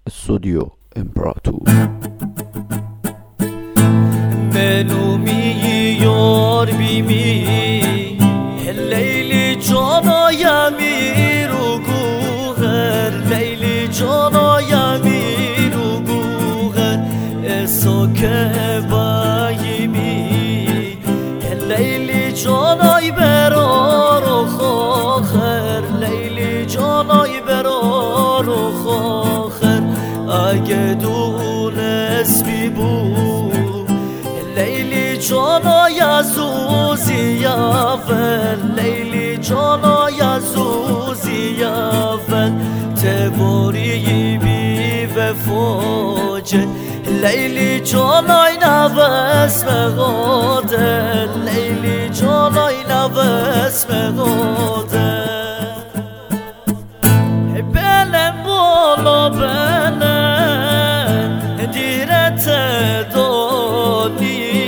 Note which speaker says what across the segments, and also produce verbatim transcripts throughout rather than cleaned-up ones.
Speaker 1: استودیو امپراتور.
Speaker 2: منومی یار بیمی لیلی جانایم رو گوهر، لیلی جانایم رو گوهر اسو که بایمی لیلی جانای برار و خاخر، لیلی جانای برار و خاخر اگه دونست بی بود لیلی جانای عزوزی اول، لیلی جانای عزوزی اول تباری بی وفاجه لیلی جانای نوست مقاده، لیلی جانای نوست مقاده بلن بالا بلن دیرت دانی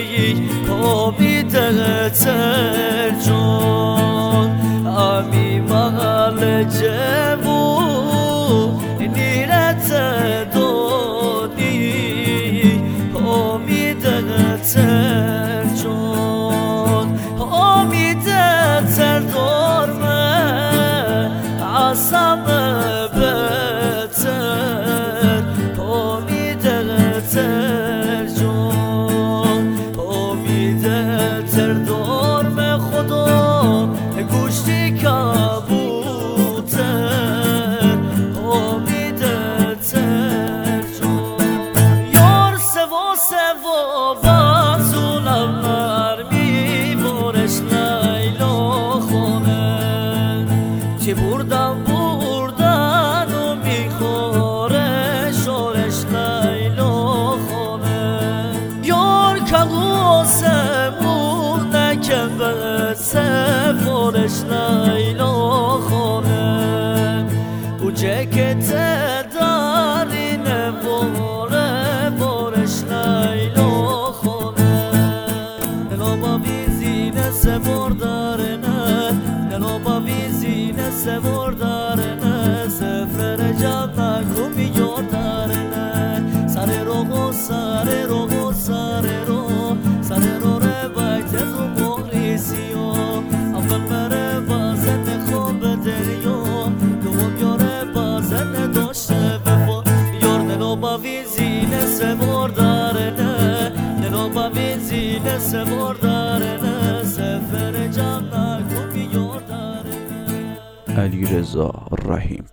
Speaker 2: تر جان امی محل جبو نیرت دانی امید تر جان امید تر دارمه عصم بتر امید تر جان امید تر دارم خدا گوشتی کبوتر امید تر جان یار سوا سوا بازونم نرمی بارش لیلا خانه چه بردم بردن و میخوره شارش لیلا خانه یار کلوسمون نکن به سفارش لیلا خانه اوچه که تداری نباره بارش لیلا خانه نلا با ویزینه سوار داره نه نلا با ویزینه سوار داره نه سفر جمع کمی یار داره نه سر رو سر رو سر رو سر رو ره باید تو مغریسیو اول بره بازن خواب دریا دوم یاره بازن داشته بفا یار نلو با ویزینه سوار داره نه نلو با ویزینه سوار داره نه سفر جمع کمی یار داره نه.
Speaker 1: علیرضا رحیم.